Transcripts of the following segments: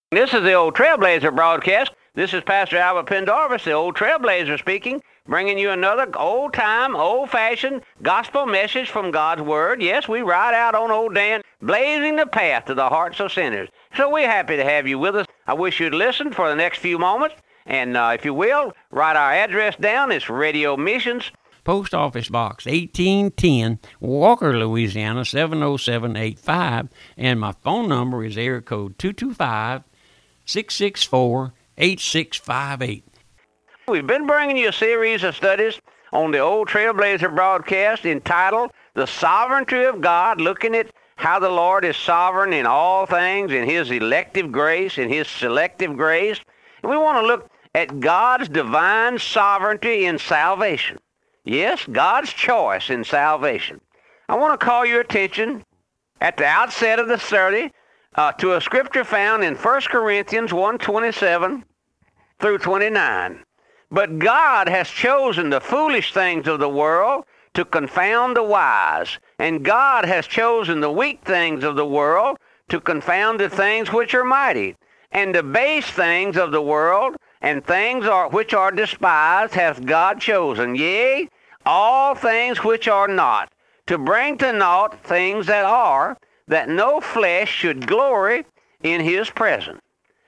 This is the Old Trailblazer broadcast. This is Pastor Albert Pendarvis, the Old Trailblazer speaking, bringing you another old-time, old-fashioned gospel message from God's Word. Yes, we ride out on old Dan, blazing the path to the hearts of sinners. So we're happy to have you with us. I wish you'd listen for the next few moments. And if you will, write our address down. It's Radio Missions, Post Office Box 1810, Walker, Louisiana 70785. And my phone number is area code 225-664-8658. We've been bringing you a series of studies on the Old Trailblazer broadcast entitled The Sovereignty of God, looking at how the Lord is sovereign in all things, in His elective grace, in His selective grace. And we want to look at God's divine sovereignty in salvation. Yes, God's choice in salvation. I want to call your attention at the outset of the study to a scripture found in 1 Corinthians 1:27 through 29. But God has chosen the foolish things of the world to confound the wise, and God has chosen the weak things of the world to confound the things which are mighty, and the base things of the world and things which are despised hath God chosen, yea, all things which are not, to bring to naught things that are, that no flesh should glory in His presence.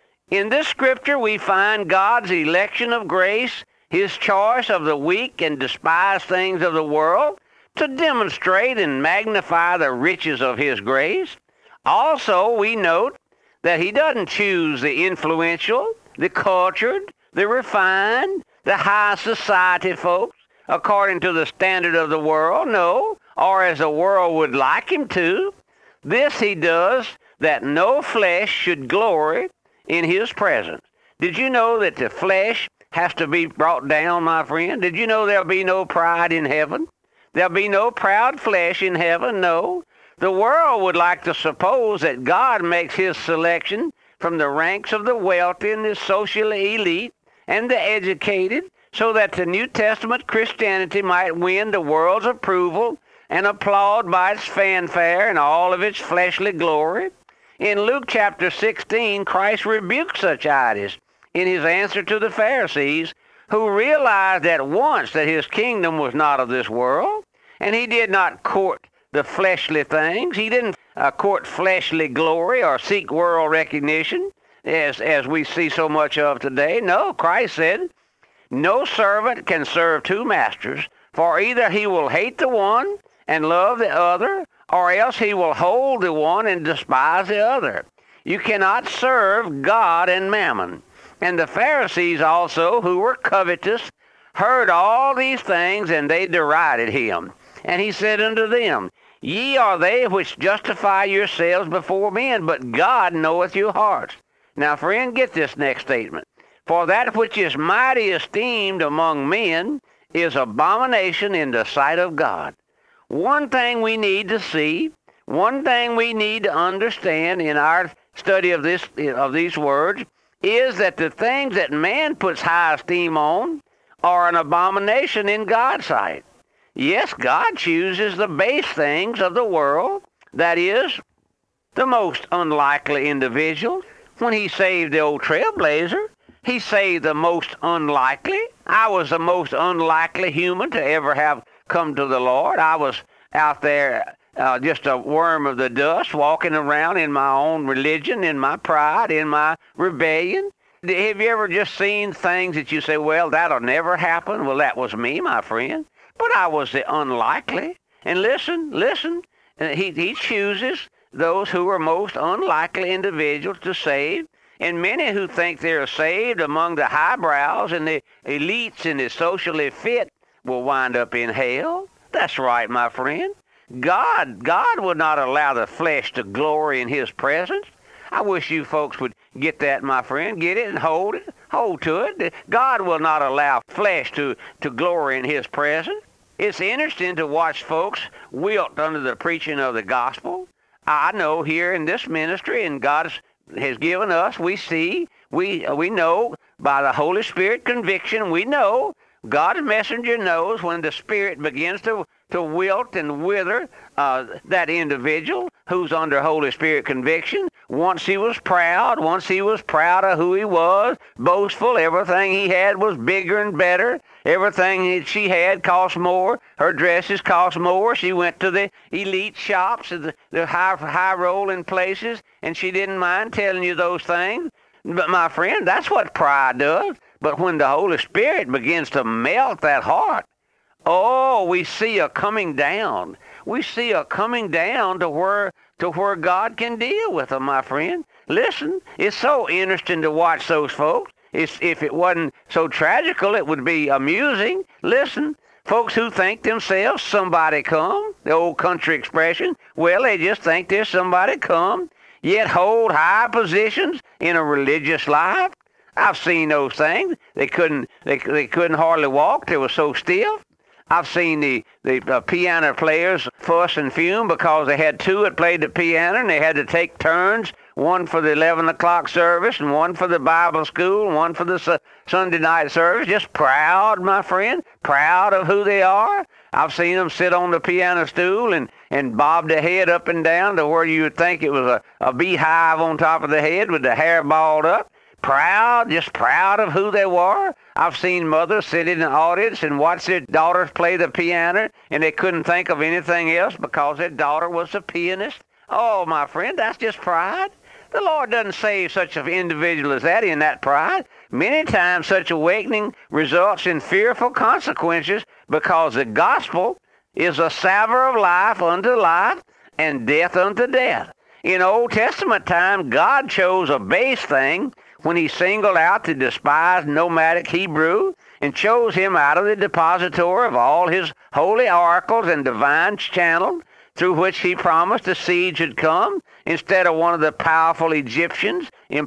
In this scripture we find God's election of grace, His choice of the weak and despised things of the world, to demonstrate and magnify the riches of His grace. Also, we note that He doesn't choose the influential, the cultured, the refined, the high society folks according to the standard of the world, no, or as the world would like Him to. This He does that no flesh should glory in His presence. Did you know that the flesh has to be brought down, my friend? Did you know there'll be no pride in heaven? There'll be no proud flesh in heaven, no. The world would like to suppose that God makes His selection from the ranks of the wealthy and the socially elite and the educated, so that the New Testament Christianity might win the world's approval and applaud by its fanfare and all of its fleshly glory. In Luke chapter 16, Christ rebuked such ideas in His answer to the Pharisees, who realized at once that His kingdom was not of this world, and He did not court the fleshly things. He didn't court fleshly glory or seek world recognition, as we see so much of today. No, Christ said, no servant can serve two masters, for either he will hate the one and love the other, or else he will hold the one and despise the other. You cannot serve God and mammon. And the Pharisees also, who were covetous, heard all these things, and they derided Him. And He said unto them, Ye are they which justify yourselves before men, but God knoweth your hearts. Now, friend, get this next statement. For that which is mighty esteemed among men is abomination in the sight of God. One thing we need to see, one thing we need to understand in our study of these words, is that the things that man puts high esteem on are an abomination in God's sight. Yes, God chooses the base things of the world, that is, the most unlikely individuals. When He saved the Old Trailblazer, He saved the most unlikely. I was the most unlikely human to ever have come to the Lord. I was out there just a worm of the dust, walking around in my own religion, in my pride, in my rebellion. Have you ever just seen things that you say, well, that'll never happen? Well, that was me, my friend. But I was the unlikely. And listen, he chooses those who are most unlikely individuals to save. And many who think they're saved among the highbrows and the elites and the socially fit will wind up in hell. That's right, my friend. God will not allow the flesh to glory in His presence. I wish you folks would get that, my friend. Get it and hold it. Hold to it. God will not allow flesh to glory in His presence. It's interesting to watch folks wilt under the preaching of the gospel. I know here in this ministry, and God has given us, we see, we know by the Holy Spirit conviction, we know, God's messenger knows when the Spirit begins to wilt and wither that individual who's under Holy Spirit conviction. Once he was proud of who he was, boastful. Everything he had was bigger and better. Everything that she had cost more. Her dresses cost more. She went to the elite shops, the high rolling places, and she didn't mind telling you those things. But my friend, that's what pride does. But when the Holy Spirit begins to melt that heart, oh, we see a coming down. We see a coming down to where God can deal with them, my friend. Listen, it's so interesting to watch those folks. If it wasn't so tragical, it would be amusing. Listen, folks who think themselves somebody come, the old country expression, well, they just think there's somebody come, yet hold high positions in a religious life. I've seen those things. They couldn't hardly walk. They were so stiff. I've seen the piano players fuss and fume because they had two that played the piano and they had to take turns, one for the 11 o'clock service and one for the Bible school and one for the Sunday night service. Just proud, my friend, proud of who they are. I've seen them sit on the piano stool and bob their head up and down to where you would think it was a beehive on top of the head with the hair balled up. Proud, just proud of who they were. I've seen mothers sit in the audience and watch their daughters play the piano, and they couldn't think of anything else because their daughter was a pianist. Oh, my friend, that's just pride. The Lord doesn't save such an individual as that in that pride. Many times such awakening results in fearful consequences because the gospel is a savor of life unto life and death unto death. In Old Testament time, God chose a base thing when he singled out the despised nomadic Hebrew and chose him out of the depository of all his holy oracles and divine channels through which he promised the seed should come instead of one of the powerful Egyptians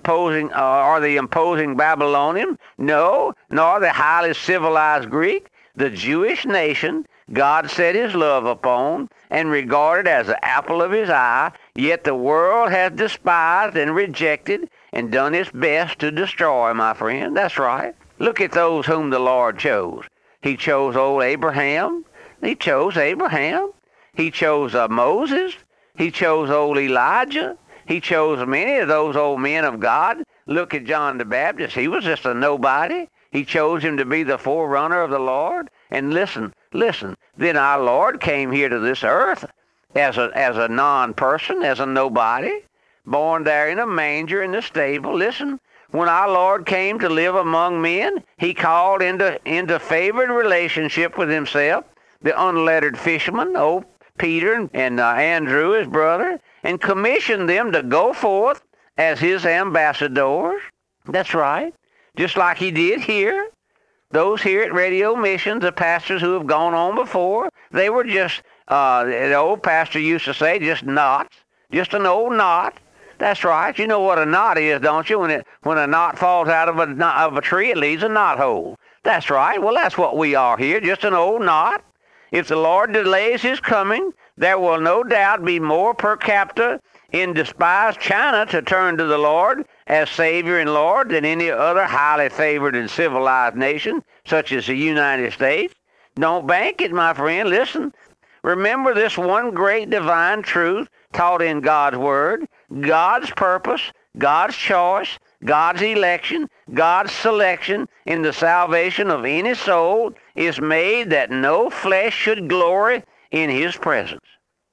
or the imposing Babylonian, no, nor the highly civilized Greek. The Jewish nation God set his love upon and regarded as the apple of his eye, yet the world has despised and rejected and done its best to destroy, my friend. That's right. Look at those whom the Lord chose. He chose old Abraham. He chose Abraham. He chose Moses. He chose old Elijah. He chose many of those old men of God. Look at John the Baptist. He was just a nobody. He chose him to be the forerunner of the Lord. And listen, then our Lord came here to this earth as a non-person, as a nobody, born there in a manger in the stable. Listen, when our Lord came to live among men, he called into favored relationship with himself the unlettered fishermen, old Peter and Andrew, his brother, and commissioned them to go forth as his ambassadors. That's right. Just like he did here. Those here at Radio Missions, the pastors who have gone on before, they were just, the old pastor used to say, just knots. Just an old knot. That's right. You know what a knot is, don't you? When a knot falls out of a tree, it leaves a knot hole. That's right. Well, that's what we are here, just an old knot. If the Lord delays his coming, there will no doubt be more per capita in despised China to turn to the Lord as Savior and Lord than any other highly favored and civilized nation, such as the United States. Don't bank it, my friend. Listen, remember this one great divine truth taught in God's Word. God's purpose, God's choice, God's election, God's selection in the salvation of any soul is made that no flesh should glory in his presence.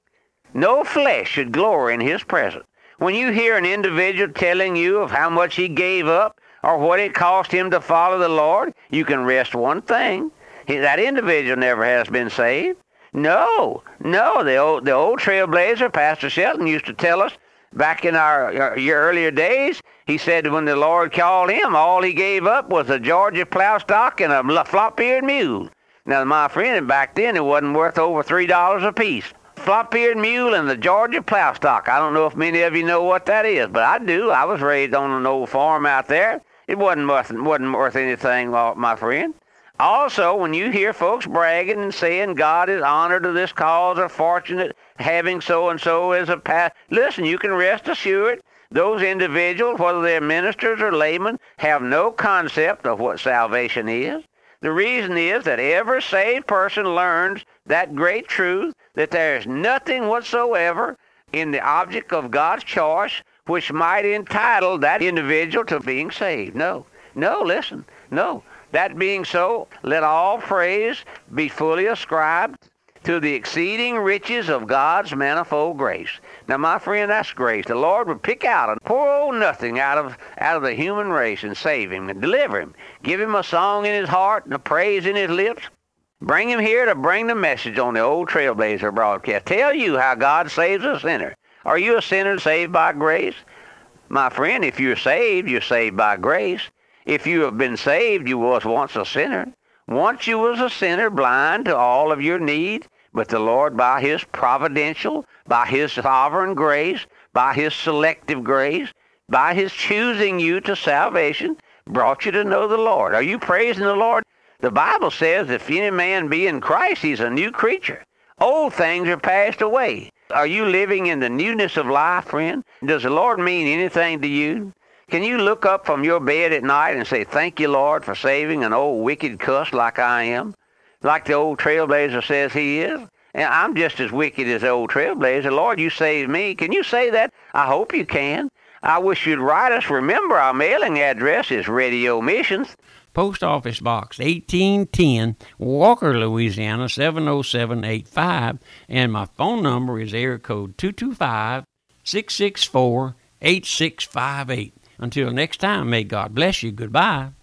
No flesh should glory in his presence. When you hear an individual telling you of how much he gave up or what it cost him to follow the Lord, you can rest one thing. That individual never has been saved. No. The old trailblazer, Pastor Shelton, used to tell us back in our earlier days, he said when the Lord called him, all he gave up was a Georgia plow stock and a flop-eared mule. Now, my friend, back then it wasn't worth over $3 a piece. Flop-eared mule and the Georgia plow stock. I don't know if many of you know what that is, but I do. I was raised on an old farm out there. It wasn't worth anything, my friend. Also, when you hear folks bragging and saying God is honored to this cause or fortunate having so-and-so as a past, listen, you can rest assured those individuals, whether they're ministers or laymen, have no concept of what salvation is. The reason is that every saved person learns that great truth, that there is nothing whatsoever in the object of God's choice which might entitle that individual to being saved. No, listen, no. That being so, let all praise be fully ascribed to the exceeding riches of God's manifold grace. Now, my friend, that's grace. The Lord would pick out a poor old nothing out of the human race and save him and deliver him. Give him a song in his heart and a praise in his lips. Bring him here to bring the message on the old Trailblazer broadcast. Tell you how God saves a sinner. Are you a sinner saved by grace? My friend, if you're saved by grace. If you have been saved, you was once a sinner. Once you was a sinner, blind to all of your need, but the Lord, by his providential, by his sovereign grace, by his selective grace, by his choosing you to salvation, brought you to know the Lord. Are you praising the Lord? The Bible says, if any man be in Christ, he's a new creature. Old things are passed away. Are you living in the newness of life, friend? Does the Lord mean anything to you? Can you look up from your bed at night and say, thank you, Lord, for saving an old wicked cuss like I am? Like the old Trailblazer says he is? And I'm just as wicked as the old Trailblazer. Lord, you saved me. Can you say that? I hope you can. I wish you'd write us. Remember, our mailing address is Radio Missions, Post Office Box 1810, Walker, Louisiana 70785, and my phone number is area code 225-664-8658. Until next time, may God bless you. Goodbye.